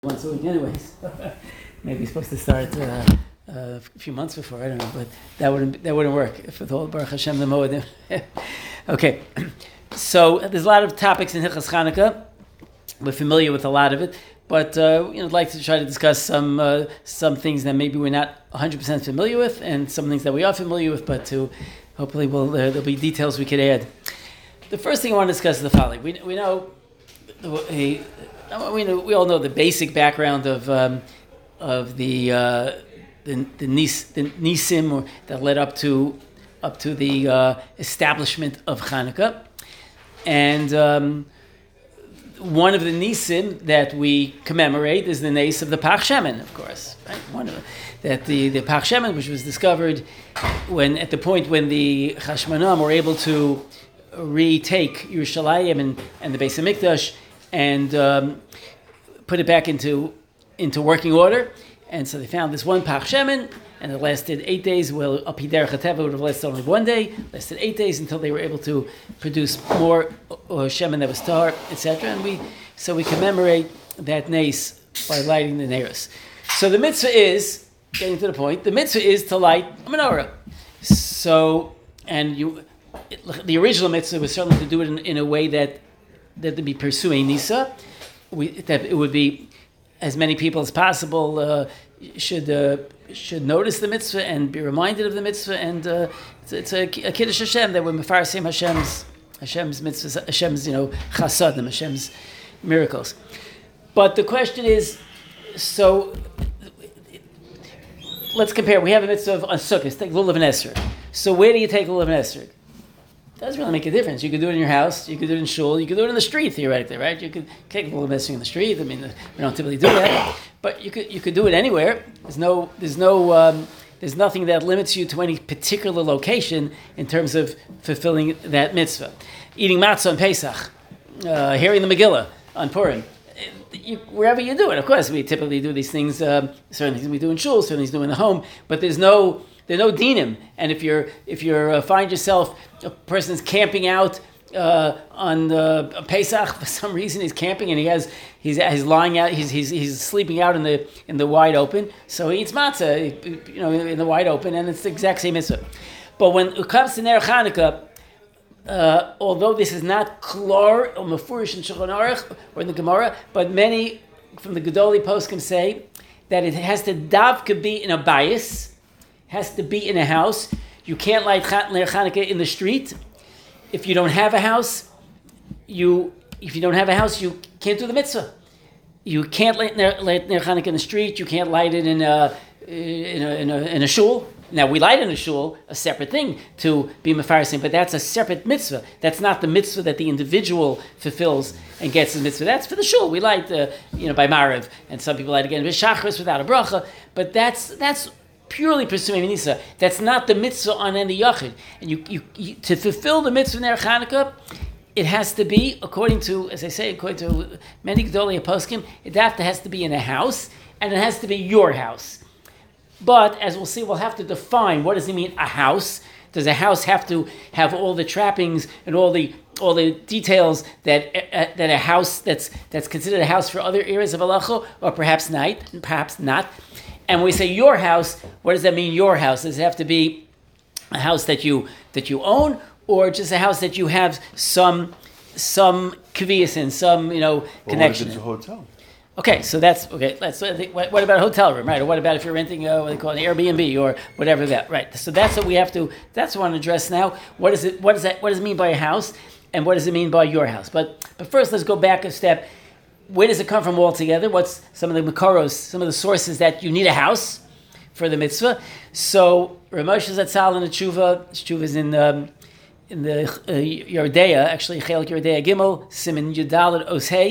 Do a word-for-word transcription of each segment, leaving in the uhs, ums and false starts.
once a week anyways. Maybe you're supposed to start uh, uh, a few months before, I don't know, but that wouldn't that wouldn't work if with all Baruch Hashem the Moedim. Okay, so there's a lot of topics in Hilchos Chanukah. We're familiar with a lot of it, but uh, you know, I'd like to try to discuss some uh, some things that maybe we're not one hundred percent familiar with, and some things that we are familiar with, but to hopefully we'll, uh, there'll be details we could add. The first thing I want to discuss is the following. We we know a, we know we all know the basic background of um, of the uh, the the, nis, the nisim or, that led up to up to the uh, establishment of Chanukah, and um, one of the nisim that we commemorate is the nes of the Pach Shemen, of course. Right? One of that the the Pach Shemen, which was discovered when at the point when the Chashmonaim were able to retake Yerushalayim and, and the Beis HaMikdash and um, put it back into into working order. And so they found this one Pach Shemen, and it lasted eight days. Well, up Hider Chateva would have lasted only one day, lasted eight days until they were able to produce more uh, Shemen that was tar, et cetera. And we so we commemorate that nes by lighting the neiros. So the mitzvah is, getting to the point, the mitzvah is to light a menorah. So, and you, it, the original mitzvah was certainly to do it in, in a way that that to be pursuing Nisa, we, that it would be as many people as possible uh, should uh, should notice the mitzvah and be reminded of the mitzvah, and uh, it's, it's a, a kiddush Hashem that we're mefarsim Hashem's Hashem's mitzvahs, Hashem's you know chasadim, Hashem's miracles. But the question is, so let's compare. We have a mitzvah of on Sukkot, take Lulav and Esrog. So where do you take Lulav and Esrog? Doesn't really make a difference. You could do it in your house, you could do it in shul, you could do it in the street theoretically, right? You could take a little messing in the street. I mean, we don't typically do that, but you could you could do it anywhere. There's no there's no um, there's nothing that limits you to any particular location in terms of fulfilling that mitzvah. Eating matzah on Pesach, uh, hearing the Megillah on Purim, you, wherever you do it. Of course, we typically do these things. Um, certain things we do in shul, certain things we do in the home, but there's no There are no dinim, and if you're if you're uh, find yourself a person's camping out uh, on uh, Pesach for some reason, he's camping and he has he's he's lying out he's he's he's sleeping out in the in the wide open, so he eats matzah, you know, in the wide open, and it's the exact same mitzvah. But when it comes to Ner Chanukah, uh, although this is not klar or mefurish in Shulchan Aruch or in the Gemara, but many from the Gedolei poskim say that it has to davka be in a bias. Has to be in a house. You can't light Ner Chanukah in the street. If you don't have a house, you if you don't have a house, you can't do the mitzvah. You can't light Ner, light Ner Chanukah in the street. You can't light it in a in a, in a in a shul. Now we light in a shul, a separate thing to be mefarsim, but that's a separate mitzvah. That's not the mitzvah that the individual fulfills and gets the mitzvah. That's for the shul. We light uh, you know by Mariv, and some people light again b'shachris without a bracha. But that's that's. purely pursuing Nisa. That's not the mitzvah on any yachid. And you, you, you to fulfill the mitzvah Ner Chanukah, it has to be, according to, as I say, according to many Gedolei poskim, it has to be in a house, and it has to be your house. But, as we'll see, we'll have to define, what does it mean, a house? Does a house have to have all the trappings and all the all the details that uh, that a house that's that's considered a house for other areas of halacha, or perhaps not, perhaps not? And when we say your house, what does that mean, your house? Does it have to be a house that you that you own, or just a house that you have some some kvias in, some you know well, connection? What if it's a hotel? Okay, so that's okay. Let's. What, what about a hotel room, right? Or what about if you're renting uh, what they call an Airbnb or whatever that, right? So that's what we have to. That's what I want to address now. What is it? What does that? What does it mean by a house? And what does it mean by your house? But but first, let's go back a step. Where does it come from altogether? What's some of the makaros, some of the sources that you need a house for the mitzvah? So Rav Moshe Zatzal in the Tshuva, Tshuva is in um, in the uh, Yordea, actually Chelik Yordea Gimel, Siman Yudalet Oshei.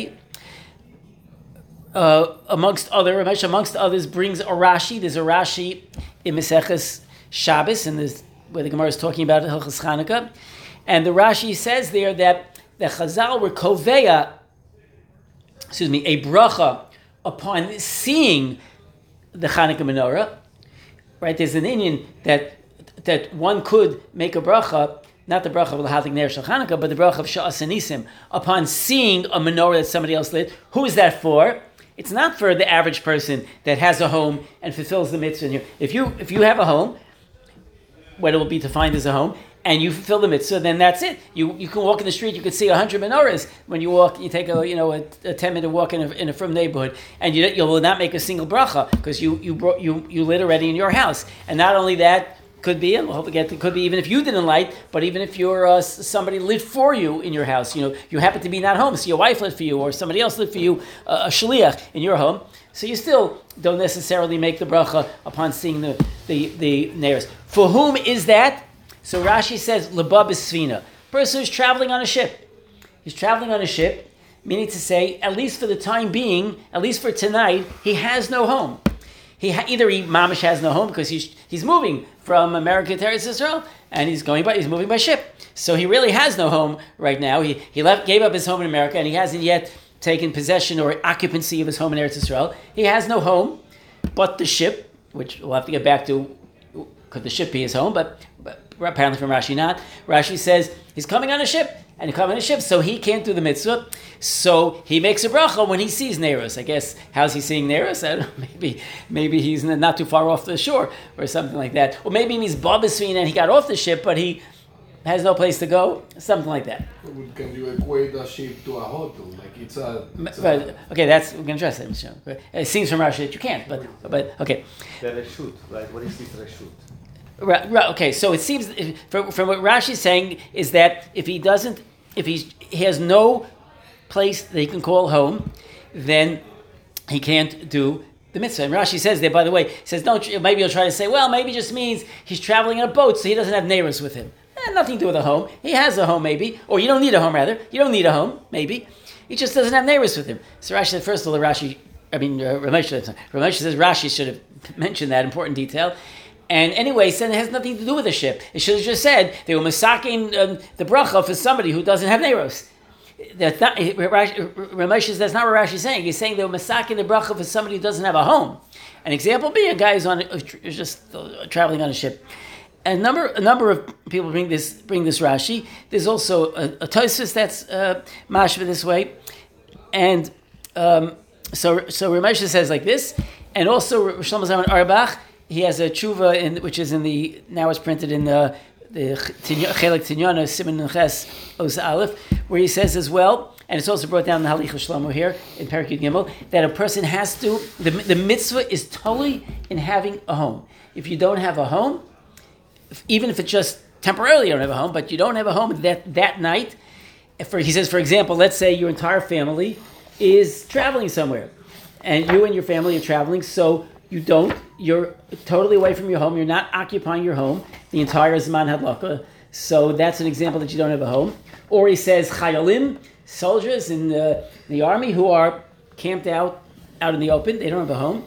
Uh, amongst other, Rav Moshe, amongst others, brings a Rashi. There's a Rashi in Maseches Shabbos, and this where the Gemara is talking about Hilchos Chanukah, and the Rashi says there that the Chazal were koveya. Excuse me, a bracha upon seeing the Chanukah menorah, right? There's an inyan that that one could make a bracha, not the bracha of l'hadlik ner shel Chanukah, but the bracha of sha'as nisim upon seeing a menorah that somebody else lit. Who is that for? It's not for the average person that has a home and fulfills the mitzvah. If you if you have a home, what it will be defined as a home, and you fulfill the mitzvah, then that's it. You you can walk in the street, you can see a hundred menorahs when you walk. You take a you know a, a ten minute walk in a, in a frum neighborhood, and you you will not make a single bracha because you you brought you you lit already in your house. And not only that, could be, and we'll hope to get to, could be even if you didn't light, but even if you're uh, somebody lit for you in your house, you know you happen to be not home, so your wife lit for you, or somebody else lit for you, uh, a shliach in your home. So you still don't necessarily make the bracha upon seeing the the the neiros. For whom is that? So Rashi says, Lebab Sfina. Person who's traveling on a ship. He's traveling on a ship, meaning to say, at least for the time being, at least for tonight, he has no home. He ha- either he mamish has no home because he's he's moving from America to Eretz Yisrael, and he's going by he's moving by ship. So he really has no home right now. He he left gave up his home in America, and he hasn't yet taken possession or occupancy of his home in Eretz Yisrael. He has no home, but the ship, which we'll have to get back to. Could the ship be his home? But, but apparently from Rashi not. Rashi says he's coming on a ship, and he's coming on a ship, so he can't do the mitzvah. So he makes a bracha when he sees Neiros. I guess, how's he seeing Neiros? I don't know, maybe maybe he's not too far off the shore, or something like that. Or maybe he's Babasvin and he got off the ship, but he has no place to go, something like that. Can you equate a ship to a hotel? Like it's a... It's but, a okay, that's, we're going to address that. It seems from Rashi that you can't, but, but okay. The reshut, right? What is this reshut? Right, right, okay, so it seems from, from what Rashi is saying is that if he doesn't, if he's, he has no place that he can call home, then he can't do the mitzvah. And Rashi says there, by the way, he says, don't, maybe you'll try to say, well, maybe it just means he's traveling in a boat, so he doesn't have neighbors with him. Eh, nothing to do with a home. He has a home, maybe, or you don't need a home, rather. You don't need a home, maybe. He just doesn't have neighbors with him. So Rashi said, first of all, Rashi, I mean, uh, Ramesh, Ramesh says Rashi should have mentioned that important detail. And anyway, so it has nothing to do with the ship. It should have just said they were masaking um, the bracha for somebody who doesn't have neiros. That's not Ramesh says that's not what Rashi is saying. He's saying they were masaking the bracha for somebody who doesn't have a home. An example being a guy who's on is just uh, traveling on a ship. A number a number of people bring this bring this Rashi. There's also a, a Tosfos that's uh, mashva this way, and um, so so Ramesh says like this, and also Shlomo Zalman Auerbach. He has a tshuva in which is in the now it's printed in the the Chelek Tinyana Siman Ches Os Aleph, where he says as well, and it's also brought down in the Halicha Shlomo here in Perek Yud Gimel, that a person has to the the mitzvah is totally in having a home. If you don't have a home, even if it's just temporarily you don't have a home, but you don't have a home that that night. For he says, for example, let's say your entire family is traveling somewhere, and you and your family are traveling, so you don't, you're totally away from your home, you're not occupying your home the entire Zman Hadlaka, so that's an example that you don't have a home. Or he says, Chayalim, soldiers in the, the army who are camped out out in the open, they don't have a home,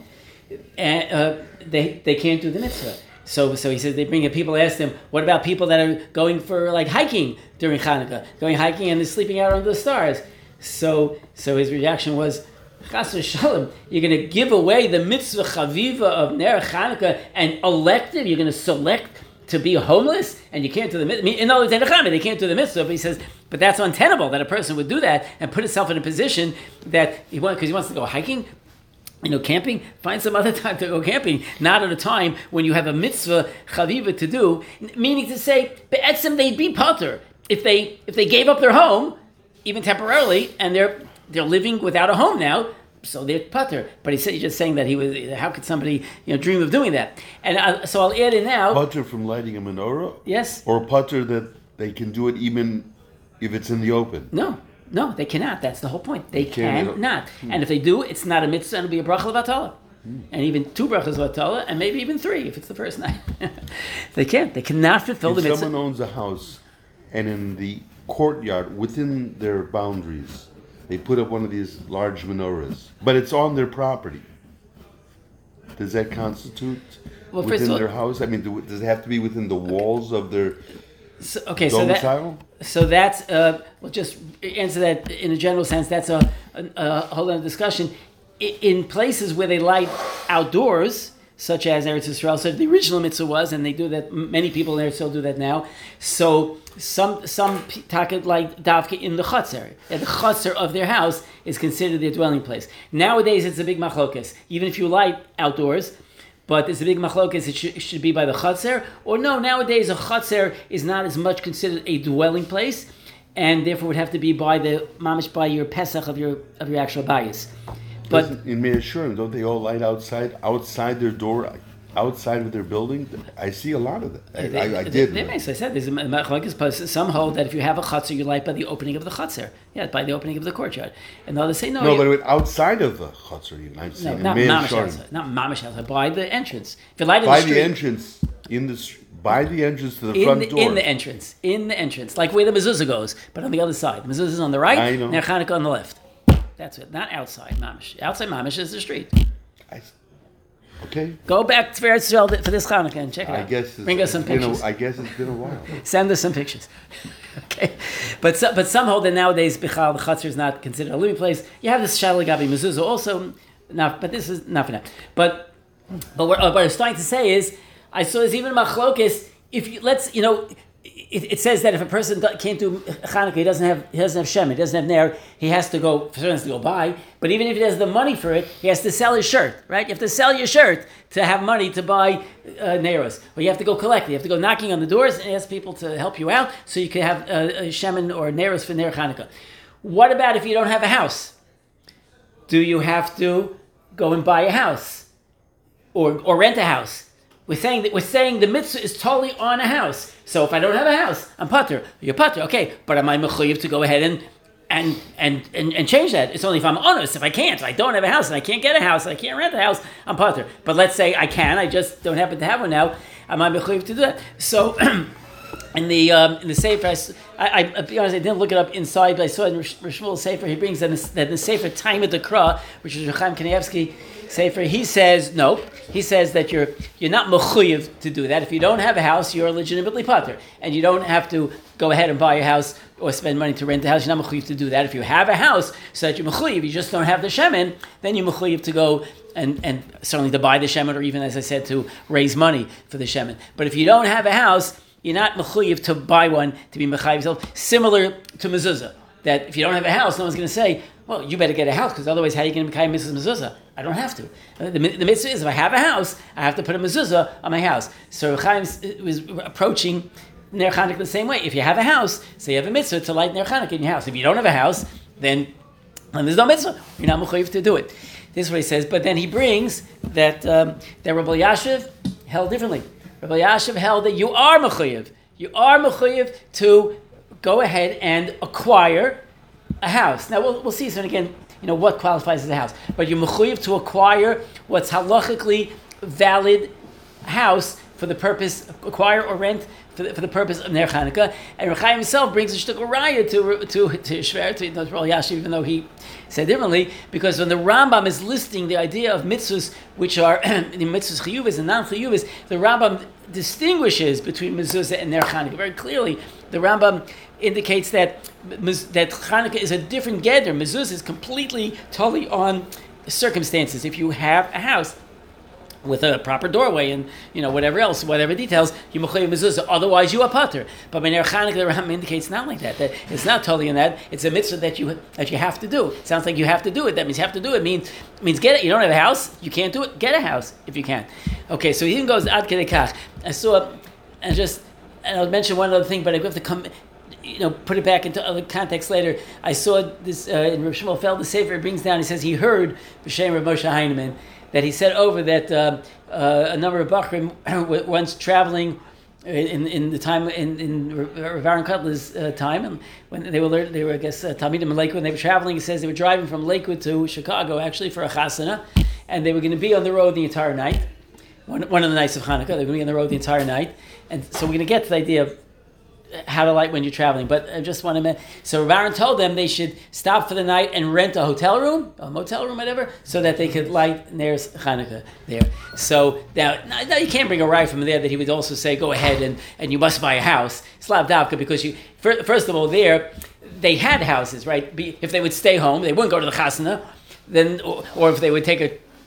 and uh, they they can't do the mitzvah. So so he says, they bring in, people ask them, what about people that are going for like hiking during Hanukkah, going hiking and they're sleeping out under the stars? So so his reaction was, Chas v'shalom, you're going to give away the mitzvah chaviva of Ner Chanukah and elective, you're going to select to be homeless, and you can't do the mitzvah. In other words, they can't do the mitzvah, but he says, but that's untenable that a person would do that and put himself in a position that he wants, because he wants to go hiking, you know, camping, find some other time to go camping, not at a time when you have a mitzvah chaviva to do, meaning to say, be'etzem, they'd be potter if they if they gave up their home, even temporarily, and they're They're living without a home now, so they're putter. But he said, he's just saying that he was. How could somebody, you know, dream of doing that? And uh, so I'll add in now. Putter from lighting a menorah. Yes. Or putter that they can do it even if it's in the open. No, no, they cannot. That's the whole point. They, they cannot. Hmm. And if they do, it's not a mitzvah, and it'll be a bracha levatala. Hmm. And even two brachas levatala, and maybe even three if it's the first night. They can't. They cannot fulfill if the mitzvah. If someone owns a house, and in the courtyard within their boundaries, they put up one of these large menorahs, but it's on their property. Does that constitute well, within all, their house? I mean, do, does it have to be within the walls okay. of their so, okay, domicile? So, that, so that's, uh, we'll just answer that in a general sense. That's a, a, a whole other discussion. In places where they light outdoors, such as Eretz Yisrael said the original mitzvah was, and they do that. Many people in Eretz Yisrael do that now. So some some taket like davka in the chutzner, and the chutzner of their house is considered their dwelling place. Nowadays, it's a big machlokes. Even if you light outdoors, but it's a big machlokes. It should, it should be by the chutzner, or no. Nowadays, a chutzner is not as much considered a dwelling place, and therefore would have to be by the mamish by your pesach of your of your actual bayis. But Doesn't- in Meir Shurim, don't they all light outside, outside their door, outside of their building? I see a lot of that. I, They, I, I they, did. They, they, as I said, there's a machlokes, but some hold that if you have a chutzner, you light by the opening of the chutzner. Yeah, by the opening of the courtyard. And the others say no. no, you, but with outside of the chutzner, even I've seen no, in not Meir mamish Shurim. outside, not mamish outside, by the entrance. If you light in By the the street, entrance, in the str- by the entrance to the in front the, door. in the entrance, in the entrance, like where the mezuzah goes, but on the other side. The mezuzah is on the right, I know. Ner Chanukah on the left. That's it. Not outside mamish. Outside mamish is the street. I, okay. Go back to Eretz Yisrael for this Chanukah and check it I out. guess it's, Bring us some it's been pictures. A, I guess it's been a while. Send us some pictures. Okay, but so, but some hold that nowadays Bichal the Chutzner is not considered a living place. You have this Shalom Gabi Mezuzah also, not, but this is not for now. But but what, what I'm starting to say is, I saw this even in Machlokes. If you let's you know. It, it says that if a person do- can't do Chanukah, he doesn't have he doesn't have Shem, he doesn't have Ner, he has to go, he has to go buy. But even if he has the money for it, he has to sell his shirt, right? You have to sell your shirt to have money to buy uh, Neros. Or you have to go collect it. You have to go knocking on the doors and ask people to help you out so you can have uh, a Shemin or Neros for Ner Chanukah. What about if you don't have a house? Do you have to go and buy a house or or rent a house? We're saying that we're saying the mitzvah is totally on a house. So if I don't have a house, I'm pater. You're pater, okay. But am I mechuyev to go ahead and and, and and and change that? It's only if I'm honest. If I can't, if I don't have a house and I can't get a house and I can't rent a house, I'm pater. But let's say I can, I just don't happen to have one now. Am I mechuyev to do that? So in the um, in the Sefer, I, I, I'll be honest, I didn't look it up inside, but I saw in Rish- Rishmuel's Sefer, he brings that in the, that in the Sefer Time of the Kra, which is Rechaim Kanievsky Sefer, he says, no, he says that you're you're not mechuyev to do that. If you don't have a house, you're legitimately pater, and you don't have to go ahead and buy a house or spend money to rent a house. You're not mechuyev to do that. If you have a house, so that you're mechuyev, you just don't have the shemen, then you're mechuyev to go and, and certainly to buy the shemen, or even, as I said, to raise money for the shemen. But if you don't have a house, you're not mechuyev to buy one to be mechayev yourself. Similar to mezuzah, that if you don't have a house, no one's going to say, well, you better get a house, because otherwise how are you going to become Missus Mezuzah? I don't have to. The, the mitzvah is, if I have a house, I have to put a mezuzah on my house. So Chaim was approaching Ner Chanukah the same way. If you have a house, so you have a mitzvah to light Ner Chanukah in your house. If you don't have a house, then, then there's no mitzvah. You're not mechuyev to do it. This is what he says. But then he brings that um, that Rabbi Yashiv held differently. Rabbi Yashiv held that you are mechuyev. You are mechuyev to go ahead and acquire a house. Now we'll we'll see soon again, you know, what qualifies as a house. But you're mechuyev to acquire what's halachically valid house for the purpose, acquire or rent for the, for the purpose of Ner Chanukah. And Rechaim himself brings a shtuk of raya to to to Shver, to Rabbi Yashiv, even though he said differently, because when the Rambam is listing the idea of mitzvahs, which are the mitzvahs chiyuvas and non-chiyuvas, the Rambam distinguishes between mezuzah and Ner Chanukah very clearly. The Rambam indicates that that Chanukah is a different gather. Mezuzah is completely, totally on circumstances. If you have a house with a proper doorway and, you know, whatever else, whatever details, you mechuyev mezuzah. Otherwise, you are pater. But by Ner Chanukah, the Rambam indicates not like that. That it's not totally in that. It's a mitzvah that you that you have to do. It sounds like you have to do it. That means you have to do it. Means means get it. You don't have a house, you can't do it. Get a house if you can. Okay, so he even goes ad kedei kach. I saw, and just, and I'll mention one other thing, but I have to come, you know, put it back into other context later. I saw this uh, in Rav Shmuel Feld, the Sefer, it brings down, he says he heard B'Shem Rav Moshe Heinemann, that he said over that uh, uh, a number of Bachrim once traveling in in the time in in Rav Aaron Kotler's uh, time, and when they were they were I guess uh, Talmidim in Lakewood, and they were traveling. He says they were driving from Lakewood to Chicago actually for a chasana, and they were going to be on the road the entire night. One one of the nights of Hanukkah, they were going to be on the road the entire night, and so we're going to get to the idea of how to light when you're traveling. But I just want to mention, so Rav Aaron told them they should stop for the night and rent a hotel room, a motel room, whatever, so that they could light Ner's Chanukah there. So now, now you can't bring a rye from there that he would also say, go ahead and, and you must buy a house. Slav Davka, because you, first of all, there, they had houses, right? If they would stay home, they wouldn't go to the chasana, then, or, or if they would take a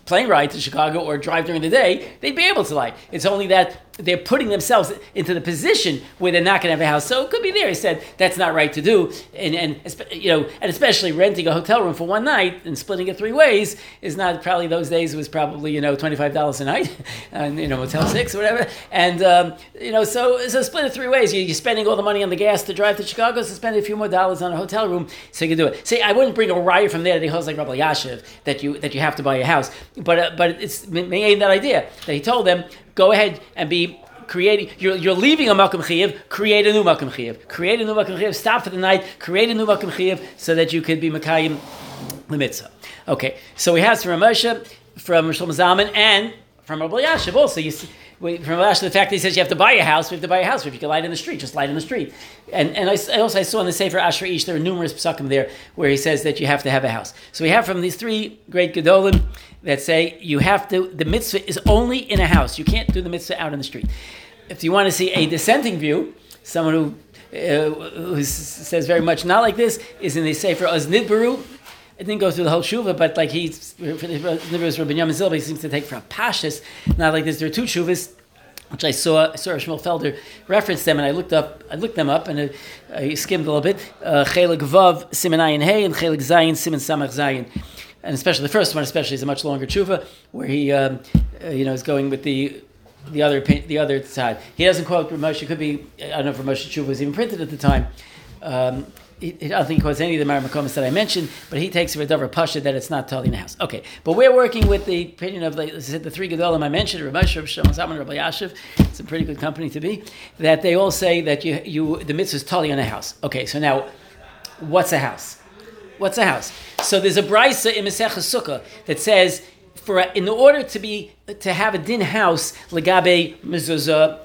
plane ride to Chicago or drive during the day, they'd be able to lie. It's only that they're putting themselves into the position where they're not going to have a house. So it could be there. He said that's not right to do, and and you know, and especially renting a hotel room for one night and splitting it three ways is not probably those days was probably you know twenty-five dollars a night, and you know Motel Six or whatever, and um, you know so so split it three ways. You're spending all the money on the gas to drive to Chicago, so spend a few more dollars on a hotel room so you can do it. See, I wouldn't bring a riot from there that he holds like Rabbi Yashiv that you that you have to buy a house, but uh, but it's made that idea that he told them. Go ahead and be creating. You're, you're leaving a makom chiyuv. Create a new makom chiyuv. Create a new makom chiyuv. Stop for the night. Create a new makom chiyuv so that you could be makayim the mitzvah. Okay, so we have from Moshe, from Shlomo Zalman, and from Rabbi Yashiv also. You see, from Rabbi Yashiv, the fact that he says you have to buy a house. We have to buy a house. If you can light in the street, just light in the street. And and I, I also I saw in the Sefer Asher Ish there are numerous psukim there where he says that you have to have a house. So we have from these three great gedolim that say you have to. The mitzvah is only in a house. You can't do the mitzvah out in the street. If you want to see a dissenting view, someone who uh, who says very much not like this is in the Sefer Oz Nidbaru. It didn't go through the whole shuvah, but like he's Rabbi Yamin Zilba, he seems to take from Pashas, not like this. There are two shuvahs, which I saw. I saw Shmuel Felder reference them, and I looked up. I looked them up, and I, I skimmed a little bit. Chelik Vav Siman Ayin Hey and Chelik Zayin Siman Samach Zayin, and especially the first one, especially is a much longer shuvah where he, um, uh, you know, is going with the. The other the other side. He doesn't quote Ramosh. It could be, I don't know if Ramosh Tshuva was even printed at the time. Um, he, I don't think he quotes any of the Maramakomis that I mentioned, but he takes a Davar Pasha that it's not totally in the house. Okay, but we're working with the opinion of the, the three Gedolim I mentioned, Ramosh, Rav Shlomo Zalman, Rabbi Yashiv. It's a pretty good company to be. That they all say that you you the mitzvah is totally in a house. Okay, so now, what's a house? What's a house? So there's a brisa in Maseches Sukkah that says, for in order to be to have a din house, legabe mezuzah,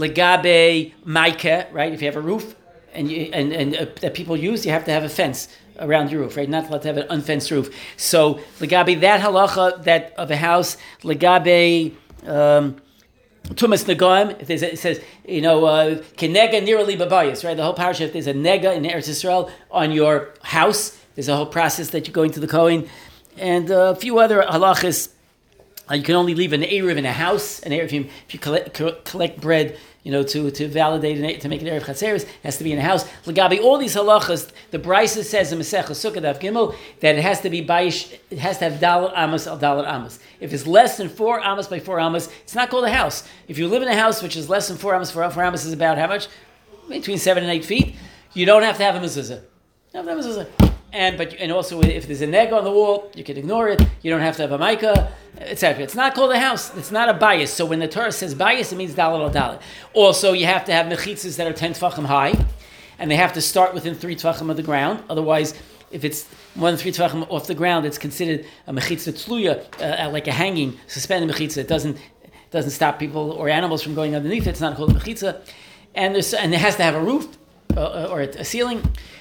legabe maika, right? If you have a roof and you, and and uh, that people use, you have to have a fence around your roof, right? Not allowed to have an unfenced roof. So legabe that halacha that of a house, legabe um, tumas negaim. If there's a, it says you know kenega nirali babayis, right? The whole parasha. If there's a nega in Eretz Yisrael on your house, there's a whole process that you go into the Kohen. And a few other halachas. Uh, you can only leave an erev in a house. An erev, if you, if you collect, collect bread, you know, to, to validate an, to make an erev chatzeres, it has to be in a house. Legabi, all these halachas, the Brisa says in Masechah Sukkah Daf Gimel that it has to be bayish, it has to have dalat amos al dalat amos. If it's less than four amos by four amos, it's not called a house. If you live in a house which is less than four amos, four, four amos is about how much? Between seven and eight feet. You don't have to have a mezuzah. You don't have to have a mezuzah. And but and also if there's a neg on the wall, you can ignore it. You don't have to have a mica, et cetera. It's not called a house. It's not a bias. So when the Torah says bias, it means dalet or dalet. Also, you have to have mechitzas that are ten tefachim high, and they have to start within three tefachim of the ground. Otherwise, if it's more than three tefachim off the ground, it's considered a mechitzah tzluya, uh, like a hanging suspended mechitzah. It doesn't doesn't stop people or animals from going underneath it. It's not called a mechitzah, and there's and it has to have a roof uh, or a ceiling.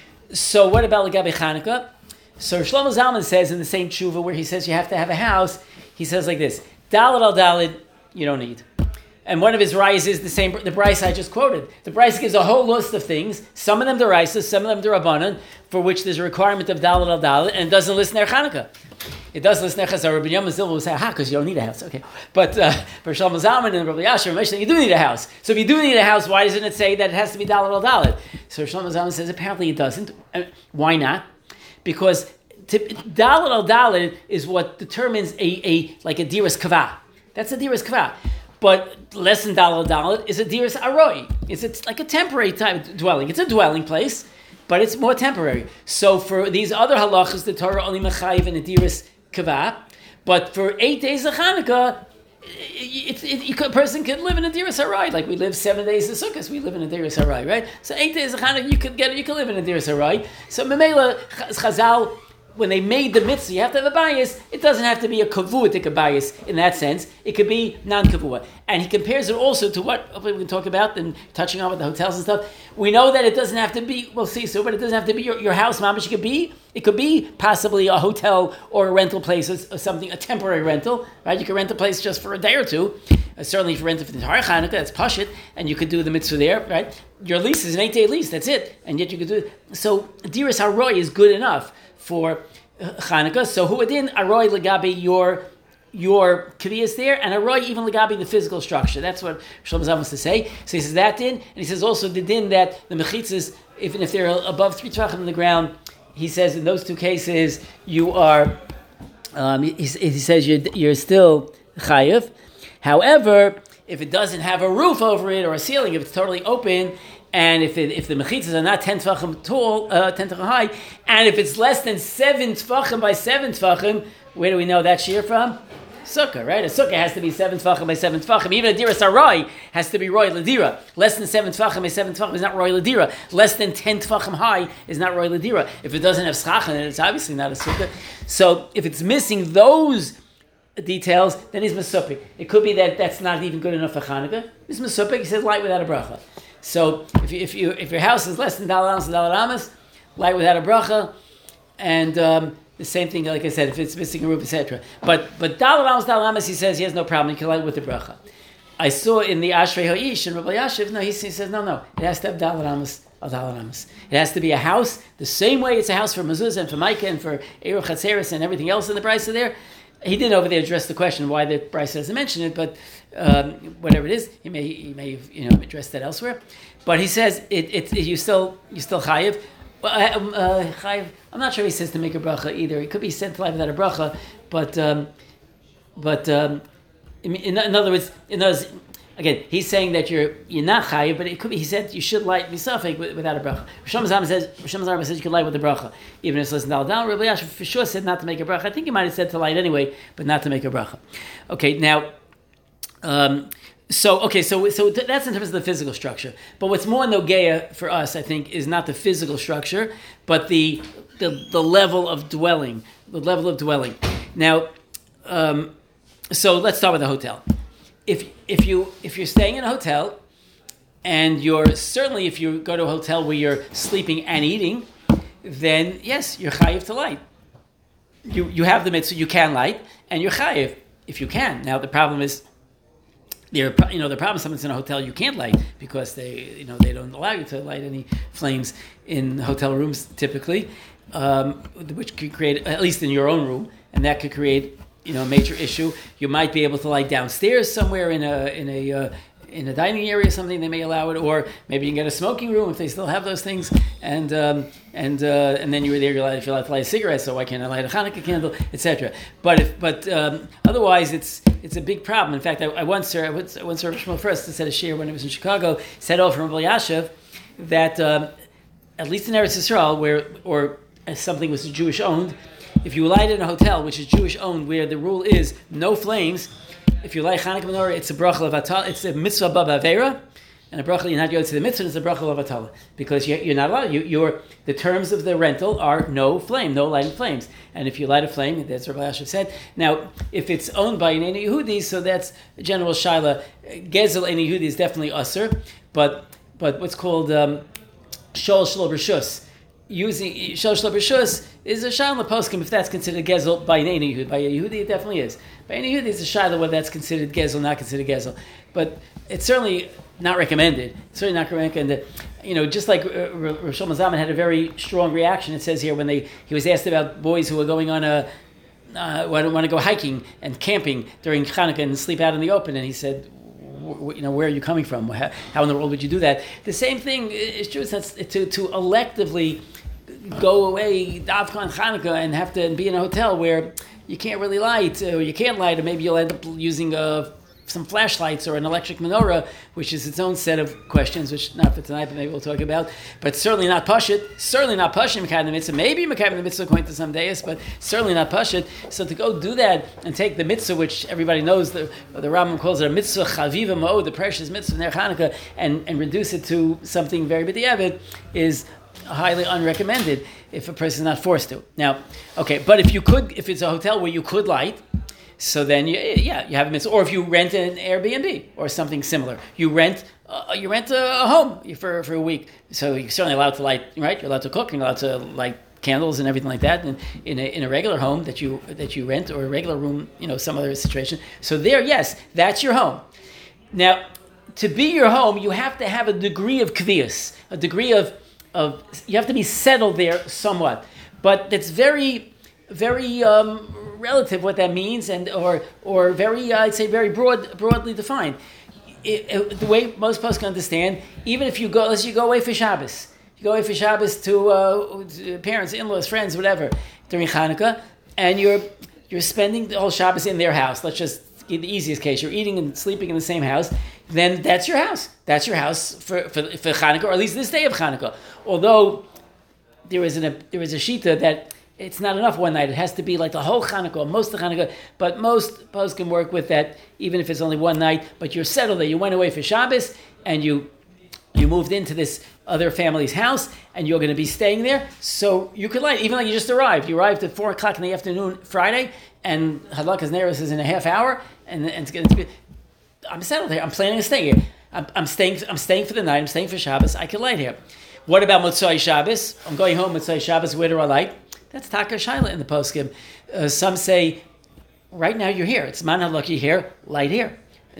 So what about Legabe Chanukah? So Shlomo Zalman says in the same tshuva where he says you have to have a house, he says like this, Daled al Daled, you don't need. And one of his rice is the same, the Bryce I just quoted. The Bryce gives a whole list of things, some of them deraises, some of them derabanan, for which there's a requirement of Daled al Daled, and it doesn't list Ner Chanukah. It does list Ner Chanukah. Rabbi Yom Zilba will say, aha, because you don't need a house. Okay, but uh, for Shlomo Zalman and Rabbi Yasher, you do need a house. So if you do need a house, why doesn't it say that it has to be Daled al Daled? So Shlomo Zalman says apparently it doesn't. Uh, why not? Because Daled al Daled is what determines a, a like a diras kavah. That's a diras kavah. But less than Daled al Daled is a diras aroi. It's, it's like a temporary type of dwelling. It's a dwelling place, but it's more temporary. So for these other halachas, the Torah only mechayiv in a diras kavah. But for eight days of Hanukkah, it, it, it, a person could live in a diras harai. Like we live seven days of Sukkot, we live in a diras harai, right? So eight days of Hanukkah, you could get, you could live in a diras harai. So Memela Chazal, when they made the mitzvah, you have to have a bias. It doesn't have to be a kavuatik bias in that sense. It could be non-kavua. And he compares it also to what we can talk about and touching on with the hotels and stuff. We know that it doesn't have to be, we'll see so, but it doesn't have to be your, your house, mamish. It could be, it could be possibly a hotel or a rental place or, or something, a temporary rental, right? You could rent a place just for a day or two. Uh, certainly if you rent it for the entire Hanukkah, that's pashit, and you could do the mitzvah there, right? Your lease is an eight-day lease, that's it. And yet you could do it. So diras haroy is good enough for uh, Hanukkah. So huadin aroy legabi your your kaviyas there, and a roy even legabi the physical structure. That's what Shlomo Zalman wants to say. So he says that din, and he says also the din that the mechitzas, even if they're above three tvachim in the ground, he says in those two cases you are. Um, he, he says you're, you're still chayiv. However, if it doesn't have a roof over it or a ceiling, if it's totally open, and if it, if the mechitzas are not ten tefachim tall, uh, ten tefachim high, and if it's less than seven tefachim by seven tefachim, where do we know that shear from? Sukkah, right? A sukkah has to be seven tefachim by seven tefachim. Even a dira sarai has to be roy ladira. Less than seven tefachim by seven tefachim is not roy ladira. Less than ten tefachim high is not roy ladira. If it doesn't have schachan, then it's obviously not a sukkah. So if it's missing those details, then he's mesupik. It could be that that's not even good enough for Chanukah. He's mesupik. He says light without a bracha. So if you, if you if your house is less than daled amos and daled amos, light without a bracha, and um, the same thing, like I said, if it's missing a roof, et cetera. But but daled amos, daled amos, he says he has no problem. He can light with the bracha. I saw in the Ashrei Ha'ish and Rabbi Yashiv, no, he, he says no, no, it has to have daled amos. Al daled amos. It has to be a house the same way it's a house for mezuzah and for Micah and for Eruch Chatzeris and everything else in the Brisa there. He didn't over there address the question why the Brisa doesn't mention it, but um, whatever it is, he may he may have, you know, addressed that elsewhere. But he says it, it, it you still you still chayiv. Well, uh, chayiv. I'm not sure he says to make a bracha either. It could be said to light without a bracha, but um, but um, in, in other words, in those. Again, he's saying that you're you're not chayiv, but it could be. He said you should light misafek without a bracha. Rishon Zalman says Rishon Zalman says you can light with a bracha, even if it's less than daled down. Rabbi Yashiv for sure said not to make a bracha. I think he might have said to light anyway, but not to make a bracha. Okay, now, um, so okay, so so th- that's in terms of the physical structure. But what's more nogeya for us, I think, is not the physical structure, but the the, the level of dwelling, the level of dwelling. Now, um, so let's start with the hotel. If if you if you're staying in a hotel, and you're certainly if you go to a hotel where you're sleeping and eating, then yes, you're chayiv to light. You you have the mitzvah, you can light, and you're chayiv if you can. Now the problem is, there you know the problem is someone's in a hotel you can't light because they you know they don't allow you to light any flames in hotel rooms typically, um, which could create, at least in your own room, and that could create, you know, a major issue. You might be able to light downstairs somewhere in a in a uh, in a dining area, something they may allow it, or maybe you can get a smoking room if they still have those things, and um, and uh, and then you were there. You're allowed, if you're allowed to light a cigarette, so why can't I light a Hanukkah candle, et cetera. But if but um, otherwise, it's it's a big problem. In fact, I, I once heard I once, I once heard Shmuel First said a shir when I was in Chicago, said over from Rabbi Yashiv that um, at least in Eretz Yisrael, where or as something was Jewish owned, if you light in a hotel which is Jewish owned, where the rule is no flames, if you light Chanukah menorah, it's a bracha of atal, it's a mitzvah baba avera, and a bracha you're not going to the mitzvah, it's a bracha of atal, because you're not allowed. You, you're the terms of the rental are no flame, no lighting flames, and if you light a flame, that's what Rabbi Yashiv said. Now, if it's owned by an Ein Yehudi, so that's general shaila. Gezel Ein Yehudi is definitely usher, but but what's called um, shol shlo b'rshus, using shol shlo b'rshus is a shaila poskim if that's considered gezel by an Ein Yehudi. By a Yehudi, it definitely is. By an Yehudi, it's a shaila whether that's considered gezel, not considered gezel. But it's certainly not recommended. It's certainly not recommended. You know, just like uh, Rosh Zalman had a very strong reaction. It says here when they he was asked about boys who were going on a uh, want to go hiking and camping during Hanukkah and sleep out in the open, and he said, you know, where are you coming from? How, how in the world would you do that? The same thing is true. That's to to electively go away Davka Hanukkah and have to be in a hotel where you can't really light, or you can't light, or maybe you'll end up using a, some flashlights or an electric menorah, which is its own set of questions, which not for tonight, but maybe we'll talk about. But certainly not pashut, certainly not pashut Mekayim the mitzvah, maybe Mekayim the mitzvah according to some days, but certainly not pashut. So to go do that and take the mitzvah, which everybody knows, the, the Rambam calls it a mitzvah chaviva ma'od, the precious mitzvah Ner Chanukah, and, and reduce it to something very b'diavad is highly unrecommended if a person is not forced to. Now, okay, but if you could, if it's a hotel where you could light, so then you, yeah, you have a mitzvah. Or if you rent an Airbnb or something similar, you rent uh, you rent a, a home for for a week. So you're certainly allowed to light, right? You're allowed to cook, you're allowed to light candles and everything like that in, in a in a regular home that you that you rent, or a regular room, you know, some other situation. So there, yes, that's your home. Now, to be your home, you have to have a degree of kvius, a degree of of you have to be settled there somewhat. But it's very, very um, relative what that means, and or or very uh, I'd say very broad broadly defined. It, it, the way most folks can understand, even if you go, let's say you go away for Shabbos, you go away for Shabbos to, uh, to parents, in-laws, friends, whatever, during Hanukkah, and you're you're spending the whole Shabbos in their house. Let's just get the easiest case: you're eating and sleeping in the same house. Then that's your house. That's your house for for, for Hanukkah, or at least this day of Hanukkah. Although there is an there is a shita that it's not enough one night. It has to be like the whole Hanukkah, or most of Hanukkah. But most posts can work with that, even if it's only one night. But you're settled there. You went away for Shabbos, and you you moved into this other family's house, and you're going to be staying there. So you could light, even though you just arrived. You arrived at four o'clock in the afternoon Friday, and Hadlakas Neros is in a half hour, and, and it's going to be. I'm settled here. I'm planning to stay here. I'm, I'm staying. I'm staying for the night. I'm staying for Shabbos. I can light here. What about Motzai Shabbos? I'm going home Motzai Shabbos. Where do I light? That's Taka Shaila in the poskim. Uh, some say, right now you're here. It's Man HaLucky here, light here.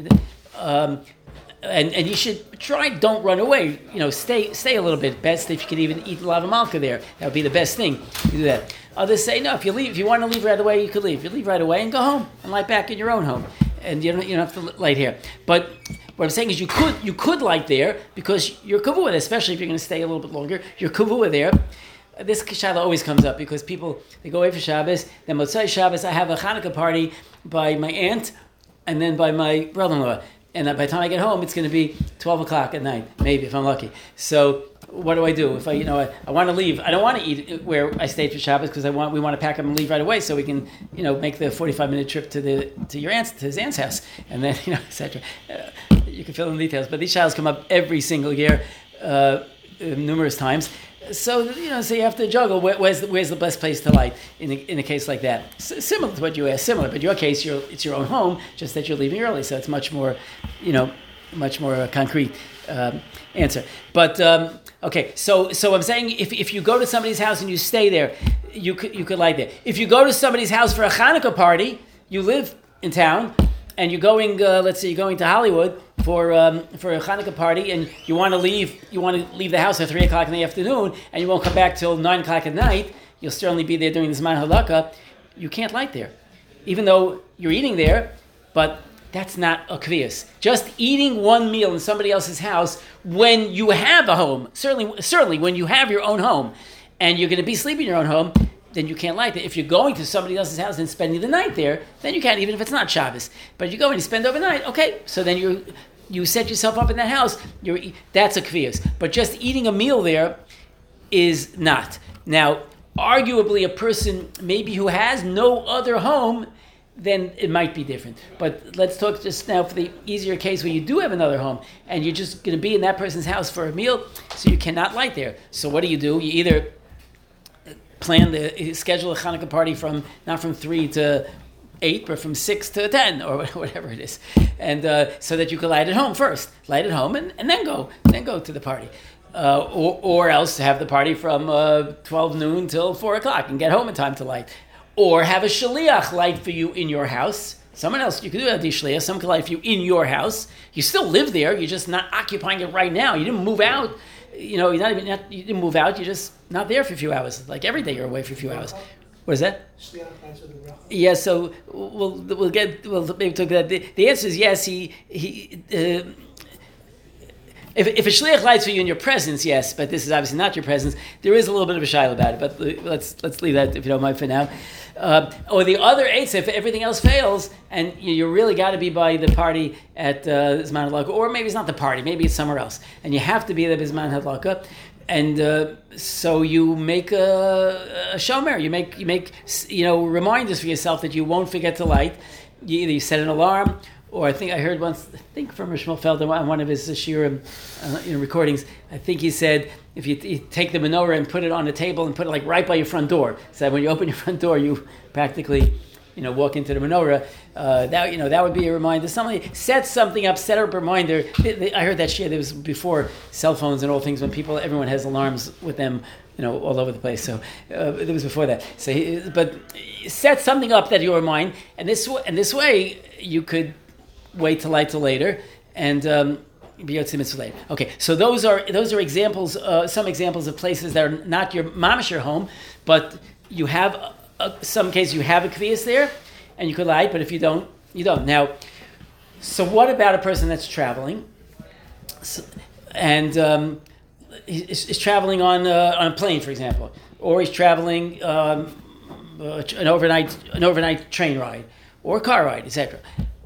Um, and and you should try, don't run away. You know, stay stay a little bit. Best if you could even eat lava malka there. That would be the best thing. You do that. Others say, no, if you leave, if you want to leave right away, you could leave. You leave right away and go home and light back in your own home. And you don't, you don't have to light here. But what I'm saying is you could you could light there because you're kavua, especially if you're going to stay a little bit longer. You're kavua there. This Shaila always comes up because people, they go away for Shabbos, then Motzai Shabbos, I have a Hanukkah party by my aunt and then by my brother-in-law. And by the time I get home, it's going to be twelve o'clock at night, maybe, if I'm lucky. So what do I do? If I, you know, I, I want to leave. I don't want to eat where I stayed for Shabbos because I want we want to pack up and leave right away so we can, you know, make the forty-five minute trip to the to your aunt's, to his aunt's house. And then, you know, et cetera. Uh, you can fill in the details. But these Shailas come up every single year, uh, numerous times. So, you know, so you have to juggle. Where, where's, the, where's the best place to light in a, in a case like that? S- similar to what you asked, similar. But in your case, you're, it's your own home, just that you're leaving early. So it's much more, you know, much more a concrete um, answer. But, um, okay, so so I'm saying if if you go to somebody's house and you stay there, you could, you could light there. If you go to somebody's house for a Hanukkah party, you live in town, and you're going, uh, let's say you're going to Hollywood for um, for a Hanukkah party, and you want to leave, you want to leave the house at three o'clock in the afternoon, and you won't come back till nine o'clock at night. You'll certainly be there during the Zman Halakha. You can't light there, even though you're eating there, but that's not a kviyas. Just eating one meal in somebody else's house when you have a home, certainly, certainly when you have your own home, and you're going to be sleeping in your own home, then you can't light it. If you're going to somebody else's house and spending the night there, then you can, even if it's not Shabbos. But you go and you spend overnight, okay, so then you you set yourself up in that house, you're, that's a kviyas. But just eating a meal there is not. Now, arguably a person maybe who has no other home, then it might be different. But let's talk just now for the easier case where you do have another home and you're just going to be in that person's house for a meal, so you cannot light there. So what do you do? You either plan the schedule a Hanukkah party from not from three to eight, but from six to ten or whatever it is, and uh, so that you can light at home first, light at home, and, and then go, then go to the party, uh, or or else have the party from uh, twelve noon till four o'clock and get home in time to light, or have a shaliach light for you in your house. Someone else, you can do that, shaliach. Someone can light for you in your house. You still live there. You're just not occupying it right now. You didn't move out. You know, you're not even not, you didn't move out. You're just not there for a few hours. Like every day, you're away for a few hours. What is that? Yeah, so we'll we'll get we'll maybe talk about that. The, the answer is yes. He he. Uh, if if a shliach lights for you in your presence, yes, but this is obviously not your presence. There is a little bit of a shaila about it, but let's let's leave that if you don't mind for now. Uh, or the other eight, if everything else fails, and you, you really got to be by the party at uh, Zman Hadlaka, or maybe it's not the party, maybe it's somewhere else, and you have to be there by Zman Hadlaka. And uh, so you make a, a shomer, you make you make you know reminders for yourself that you won't forget to light. You either you set an alarm, or I think I heard once, I think from Rishmal Felder on one of his shiurim uh, you know, recordings. I think he said if you, you take the menorah and put it on a table and put it like right by your front door, so that when you open your front door, you practically you know walk into the menorah. Uh, that you know that would be a reminder. Somebody set something up, set up a reminder. They, they, I heard that shit. There was before cell phones and all things when people, everyone has alarms with them, you know, all over the place. So uh, it was before that. So, he, but set something up that you remind, and this and this way you could wait till light till later and um, be yotzei mitzvah later. Okay, so those are those are examples, uh, some examples of places that are not your mamash your home, but you have uh, some cases you have a kvias there, and you could light, but if you don't, you don't. Now, so what about a person that's traveling, so, and um, is, is traveling on uh, on a plane, for example, or he's traveling um, uh, an overnight an overnight train ride or a car ride, et cetera.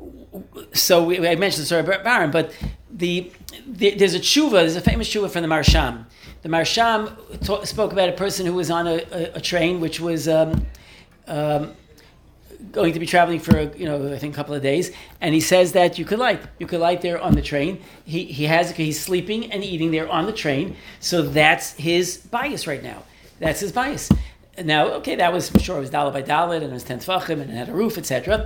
So we, I mentioned the story about Baron, but the, the there's a tshuva, there's a famous tshuva from the Marsham. The Marsham ta- spoke about a person who was on a, a, a train, which was um, um, going to be traveling for you know I think a couple of days, and he says that you could light you could light there on the train. He he has he's sleeping and eating there on the train, so that's his bias right now. That's his bias. Now, okay, that was sure it was dollar by dollar, and it was ten tefachim, and it had a roof, et cetera.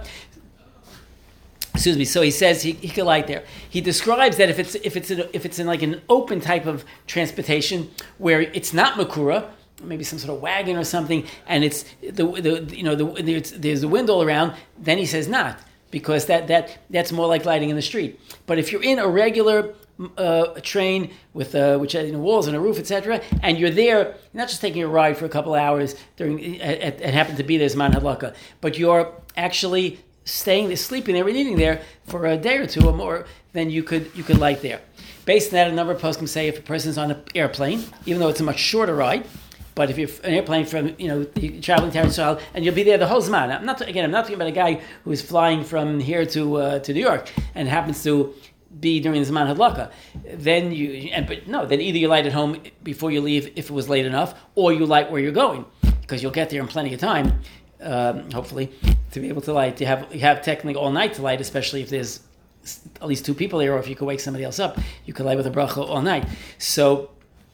Excuse me. So he says he, he could light there. He describes that if it's if it's a, if it's in like an open type of transportation where it's not makura, maybe some sort of wagon or something, and it's the, the you know the there's, there's a window around, then he says not, because that that that's more like lighting in the street. But if you're in a regular uh, train with uh, which has you know, walls and a roof, et cetera, and you're there, you're not just taking a ride for a couple of hours during and happen to be there's man hadlaka, but you're actually staying there, sleeping there, and eating there for a day or two or more, then you could you could light there. Based on that, a number of poskim say if a person's on an airplane, even though it's a much shorter ride, but if you're an airplane from you know traveling to Israel and you'll be there the whole zman. I'm not again. I'm not talking about a guy who is flying from here to uh, to New York and happens to be during the zman hadlaka. Then you and but no, then either you light at home before you leave if it was late enough, or you light where you're going because you'll get there in plenty of time. Um, hopefully, to be able to light, you have you have technically all night to light, especially if there's at least two people there, or if you could wake somebody else up, you could light with a bracha all night. So,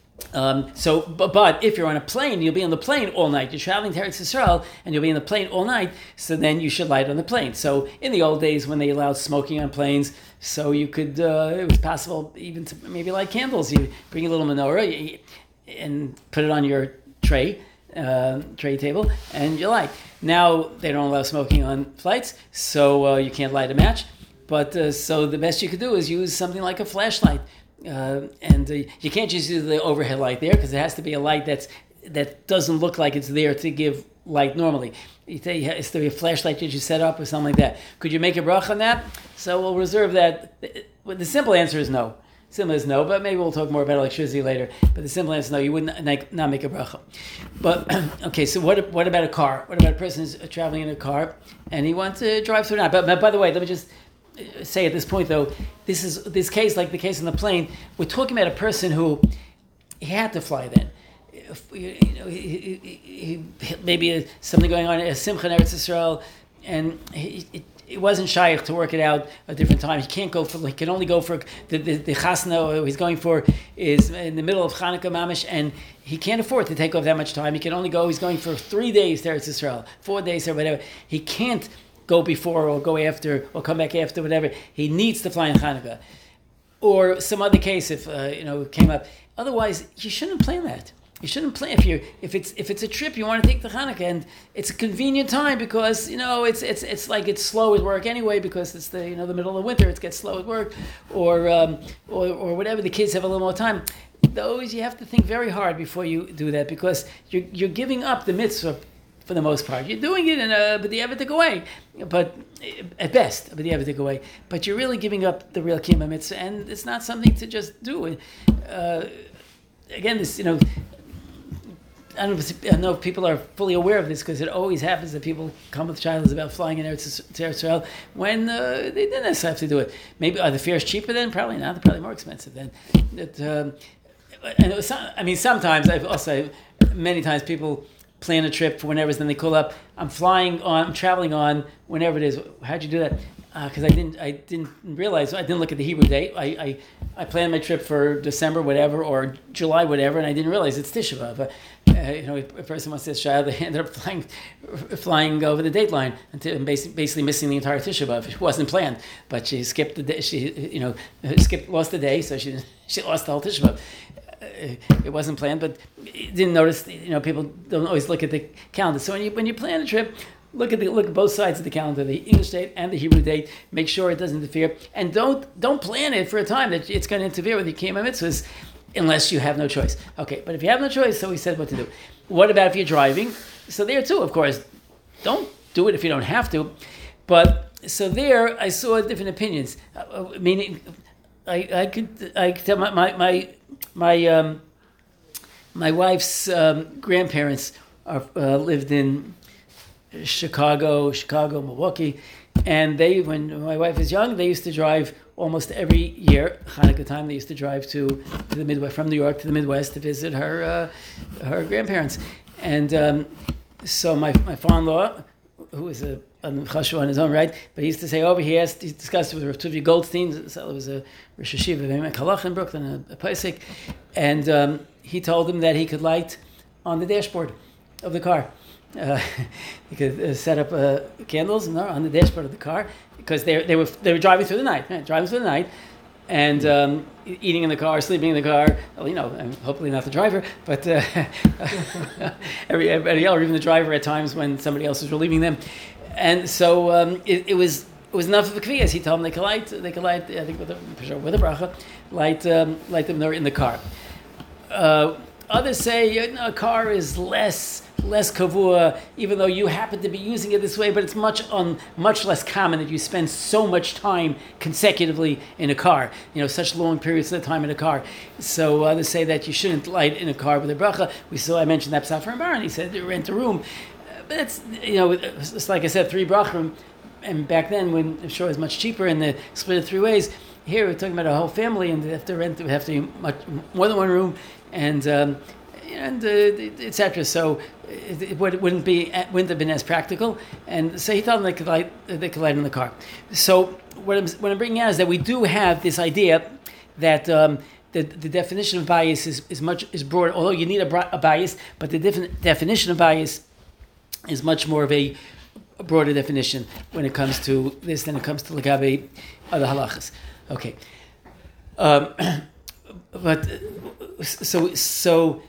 um, so but, but if you're on a plane, you'll be on the plane all night. You're traveling to Eretz Yisrael, and you'll be in the plane all night. So then you should light on the plane. So in the old days when they allowed smoking on planes, so you could uh, it was possible even to maybe light candles. You bring a little menorah and put it on your tray. Uh, tray table and you light. Now they don't allow smoking on flights, so uh, you can't light a match. But uh, so the best you could do is use something like a flashlight, uh, and uh, you can't just use the overhead light there because it has to be a light that's that doesn't look like it's there to give light normally. You say it's to be a flashlight that you set up or something like that. Could you make a bracha on that? So we'll reserve that. The simple answer is no. Simple as no, but maybe we'll talk more about electricity later. But the simple answer is no, you wouldn't not make a bracha. But okay, so what what about a car? What about a person who's traveling in a car and he wants to drive through night? But, but by the way, let me just say at this point though, this is this case like the case on the plane. We're talking about a person who he had to fly then. You know, he, he, he, maybe something going on a simcha in Eretz Yisrael, and he. It, It wasn't shaykh to work it out a different time. He can't go for. He can only go for the the, the chasna he's going for is in the middle of Chanukah mamish, and he can't afford to take off that much time. He can only go. He's going for three days to Eretz Yisrael, four days or whatever. He can't go before or go after or come back after whatever. He needs to fly in Chanukah, or some other case if uh, you know came up. Otherwise, you shouldn't plan that. You shouldn't plan if you if it's if it's a trip you want to take the Hanukkah and it's a convenient time because you know it's it's it's like it's slow at work anyway because it's the you know the middle of winter it gets slow at work or um, or or whatever the kids have a little more time. Those you have to think very hard before you do that because you're you're giving up the mitzvah for the most part. You're doing it in a b'diavad away, but at best a b'diavad away. But you're really giving up the real kiyum mitzvah and it's not something to just do. Uh, again, this you know. I don't, know if, I don't know if people are fully aware of this because it always happens that people come with shilas about flying in Eretz Yisrael when uh, they didn't necessarily have to do it. Maybe are the fares cheaper then? Probably not. They're probably more expensive then. It, um, and it was, I mean, sometimes I've also many times people plan a trip for whenever, then they call up. I'm flying on. I'm traveling on whenever it is. How'd you do that? Because uh, I didn't, I didn't realize. I didn't look at the Hebrew date. I, I, I planned my trip for December, whatever, or July, whatever, and I didn't realize it's Tisha B'av. Uh, you know, a person wants this child, they ended up flying, flying over the date line and basically, basically missing the entire Tisha B'av. It wasn't planned, but she skipped the day. She, you know, skipped, lost the day, so she she lost the whole Tisha B'av. Uh, it wasn't planned, but didn't notice. You know, people don't always look at the calendar. So when you when you plan a trip. Look at the look at both sides of the calendar, the English date and the Hebrew date. Make sure it doesn't interfere, and don't don't plan it for a time that it's going to interfere with your kiyum mitzvahs, unless you have no choice. Okay, but if you have no choice, so we said what to do. What about if you're driving? So there too, of course, don't do it if you don't have to. But so there, I saw different opinions. Uh, meaning, I, I could I could tell my my my my, um, my wife's um, grandparents are, uh, lived in Chicago, Chicago, Milwaukee, and they, when my wife was young, they used to drive almost every year, Hanukkah time. They used to drive to, to the Midwest, from New York to the Midwest to visit her uh, her grandparents, and um, so my my father-in-law, who was a a chashuv on his own right, but he used to say over here, he discussed it with Rav Tuvi Goldstein, so it was a Rosh Hashiva in Kalach in Brooklyn, a, a Pesach, and um, he told him that he could light on the dashboard of the car. Uh, he could uh, set up uh, candles no, on the dashboard of the car because they they were they were driving through the night, right? driving through the night, and um, eating in the car, sleeping in the car. Well, you know, and hopefully not the driver, but uh, every, everybody else, or even the driver at times when somebody else is relieving them. And so um, it, it was it was enough of a kviyas. He told them they could light they could light I think with a with a bracha light um, light them in the car. Uh, others say you know, a car is less less kavua, even though you happen to be using it this way, but it's much on much less common that you spend so much time consecutively in a car. You know, such long periods of time in a car. So others say that you shouldn't light in a car with a bracha. We saw I mentioned that Psafar and Baron. He said rent a room. But it's, you know, it's like I said, three brachim, and back then when I'm sure it was much cheaper and they split it three ways. Here we're talking about a whole family and they have to rent, they have to be much more than one room, and um, and uh, et cetera. So it, it wouldn't be wouldn't have been as practical. And so he thought they could light they could light in the car. So what I'm what I'm bringing out is that we do have this idea that. Um, The, the definition of bias is, is much is broader. Although you need a, a bias, but the different definition of bias is much more of a, a broader definition when it comes to this than it comes to Lagabe other halachas. Okay, um, but so so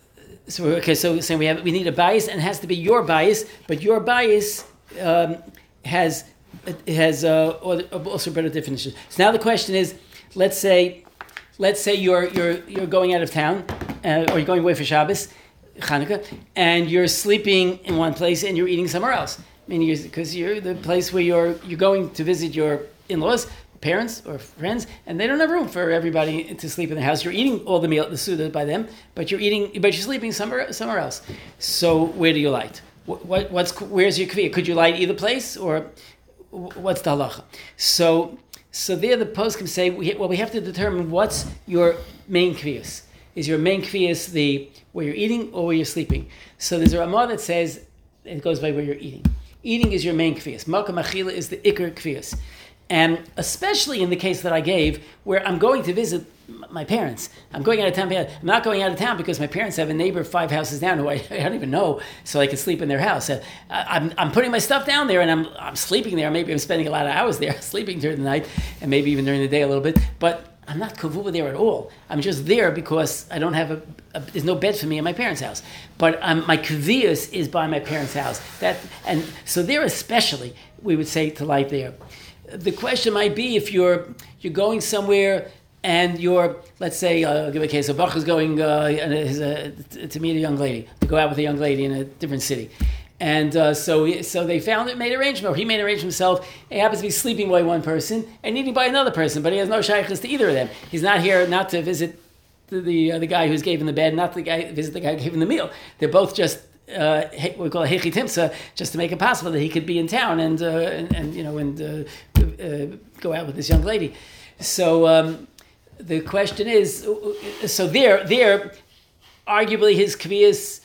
so okay. So saying we have we need a bias, and it has to be your bias, but your bias um, has it has uh, also a better definition. So now the question is, let's say. Let's say you're you're you're going out of town, uh, or you're going away for Shabbos, Hanukkah, and you're sleeping in one place and you're eating somewhere else. I mean, because you're, you're the place where you're you're going to visit your in-laws, parents or friends, and they don't have room for everybody to sleep in the house. You're eating all the meal, the suda by them, but you're eating, but you're sleeping somewhere somewhere else. So where do you light? What, what what's where's your kaviyah? Could you light either place, or what's the halacha? So. So there the poskim say, we, well, we have to determine what's your main kviyas. Is your main kviyas the where you're eating or where you're sleeping? So there's a Ramah that says, it goes by where you're eating. Eating is your main kviyas. Malka machila is the ikar kviyas. And especially in the case that I gave, where I'm going to visit my parents. I'm going out of town. I'm not going out of town because my parents have a neighbor five houses down who I, I don't even know, so I can sleep in their house. Uh, I'm, I'm putting my stuff down there and I'm I'm sleeping there. Maybe I'm spending a lot of hours there, sleeping during the night, and maybe even during the day a little bit. But I'm not kavuva there at all. I'm just there because I don't have a, a there's no bed for me in my parents' house. But um, my kaviyas is by my parents' house. That and so there especially we would say to light there. The question might be if you're you're going somewhere and you're, let's say, uh, I'll give a case, a bach is going uh, and is a, to meet a young lady, to go out with a young lady in a different city. And uh, so so they found it, made arrangement, or he made arrangement himself. He happens to be sleeping by one person and eating by another person, but he has no shaykhs to either of them. He's not here not to visit the the, uh, the guy who's gave him the bed, not the guy visit the guy who gave him the meal. They're both just uh, what we call a hechi timsa, just to make it possible that he could be in town and uh, and, and you know and uh, uh, go out with this young lady. So. Um, The question is, so there, there, arguably his kviyas,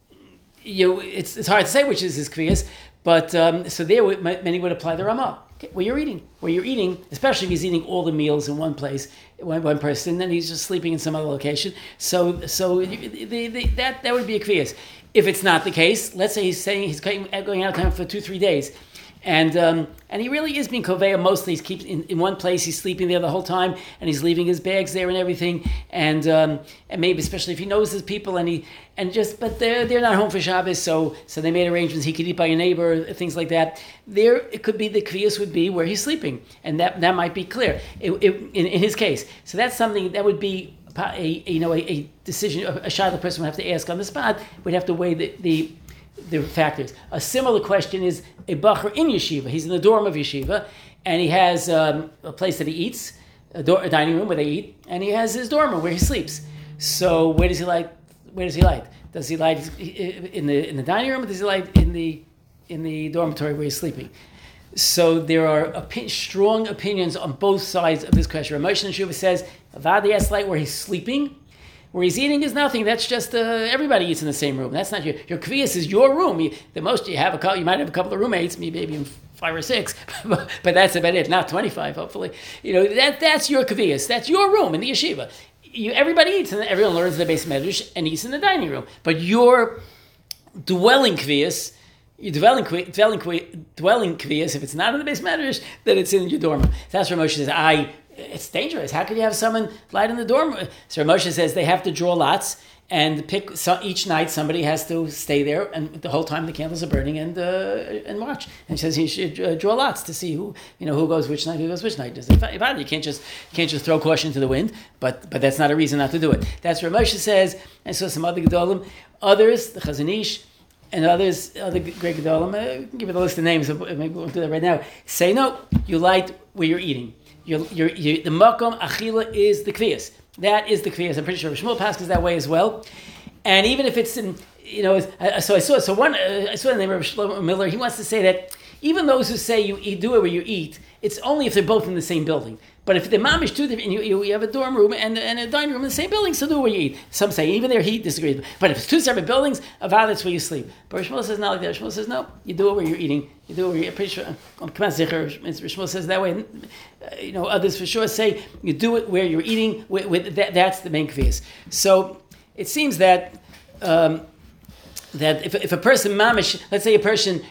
you know, it's it's hard to say which is his kviyas, but um, so there many would apply the Ramah. Okay, where you're eating, where you're eating, especially if he's eating all the meals in one place, one, one person, then he's just sleeping in some other location. So, so the, the, that that would be a kviyas. If it's not the case, let's say he's saying he's going out of town for two, three days. And um, and he really is being koveya mostly. He keeps in, in one place. He's sleeping there the whole time, and he's leaving his bags there and everything. And um, and maybe especially if he knows his people, and he and just but they're they're not home for Shabbos, so so they made arrangements. He could eat by a neighbor, things like that. There it could be the kviyas would be where he's sleeping, and that that might be clear it, it, in in his case. So that's something that would be a, a you know a, a decision a shayla the person would have to ask on the spot. Would have to weigh the the the factors. A similar question is a bacher in yeshiva. He's in the dorm of yeshiva, and he has um, a place that he eats, a, door, a dining room where they eat, and he has his dorm room where he sleeps. So where does he light? Where does he light? Does he light in the in the dining room, or does he light in the in the dormitory where he's sleeping? So there are opi- strong opinions on both sides of this question. Ramosh Neshuva says, Avadi has light where he's sleeping. Where he's eating is nothing. That's just, uh, everybody eats in the same room. That's not your, your kviyas is your room. You, the most you have, a couple, you might have a couple of roommates, maybe five or six, but that's about it, not twenty-five, hopefully. You know, that that's your kviyas. That's your room in the yeshiva. You, everybody eats, and everyone learns the base medrash and eats in the dining room. But your dwelling kviyas, your dwelling dwelling dwelling kviyas, if it's not in the base medrash, then it's in your dorm room. That's where Moshe says, I. It's dangerous. How could you have someone light in the dorm? So Moshe says they have to draw lots and pick. So each night somebody has to stay there, and the whole time the candles are burning and uh, and watch. And he says you should uh, draw lots to see who you know who goes which night, who goes which night. You can't just you can't just throw caution to the wind. But but that's not a reason not to do it. That's where Moshe says. And so some other gedolim, others, the Chazon Ish, and others, other great gedolim. I can give you the list of names. Maybe we won't do that right now. Say no. You light where you're eating. You're, you're, you're, the makom achila is the kviyas. That is the kviyas. I'm pretty sure Shmuel Paskin is that way as well. And even if it's in, you know, so I saw so one uh, I saw the name of Shlomo Miller. He wants to say that even those who say you, you do it where you eat, it's only if they're both in the same building. But if the mamish two different, you, you, you have a dorm room and, and a dining room in the same building, so do it where you eat. Some say even there he disagrees. But if it's two separate buildings, avad that's where you sleep. But Shmuel says not like that. Shmuel says no, you do it where you're eating. You do it where you're pretty sure. Shmuel says that way. Uh, you know, others for sure say you do it where you're eating. With, with that, that's the main kviyas. So it seems that um, that if if a person mamish, let's say a person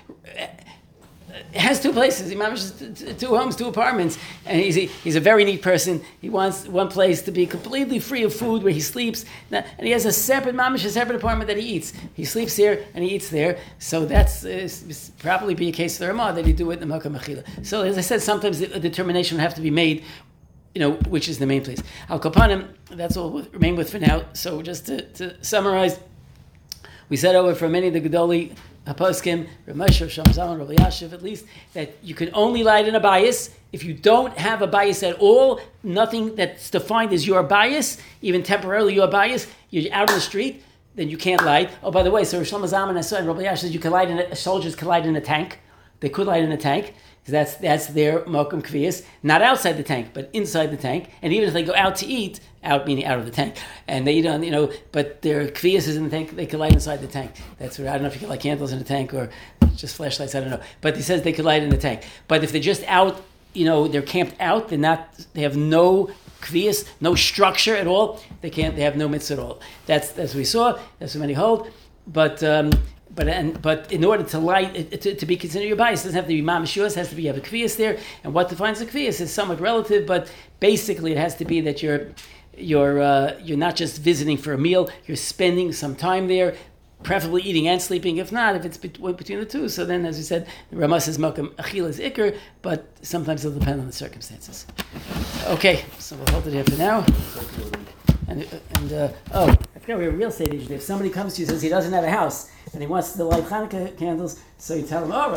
has two places. He manages two homes, two apartments, and he's a, he's a very neat person. He wants one place to be completely free of food where he sleeps, and he has a separate mamish, a separate apartment that he eats. He sleeps here and he eats there. So that's uh, probably be a case of the Ramah that he do it in the Makom Achila. So as I said, sometimes a determination would have to be made, you know, which is the main place. Al Kapanim, that's all we'll remain with for now. So just to, to summarize, we said over for many of the Gedoli Haposkim, Rav Moshe, Rav Shlomo, Rav Elyashiv, at least, that you can only light in a bias. If you don't have a bias at all, nothing that's defined as your bias, even temporarily your bias, you're out on the street, then you can't light. Oh, by the way, so Rav Shlomo Zalman, I saw in Rav Elyashiv says you can light in a, soldiers can light in a tank. They could light in a tank. That's that's their mokum kviyas, not outside the tank, but inside the tank. And even if they go out to eat, out meaning out of the tank, and they don't, you know, but their kviyas is in the tank, they can light inside the tank. That's where I don't know if you can light candles in the tank or just flashlights. I don't know, but he says they could light in the tank. But if they're just out, you know, they're camped out. They're not. They have no kviyas, no structure at all. They can't. They have no mitzvah at all. That's as we saw. That's what many hold. But. Um, But and but in order to light to, to be considered your bias, it doesn't have to be mamish yours. It has to be you have a kviyas there, and what defines a kviyas is somewhat relative. But basically, it has to be that you're you're uh, you're not just visiting for a meal. You're spending some time there, preferably eating and sleeping. If not, if it's between, between the two, so then, as we said, the Ramah says Mokum Achil is Iker, but sometimes it'll depend on the circumstances. Okay, so we'll hold it here for now. And, and uh, oh, I forgot we have a real estate agent. If somebody comes to you and says he doesn't have a house and he wants to light Hanukkah candles, so you tell him, oh,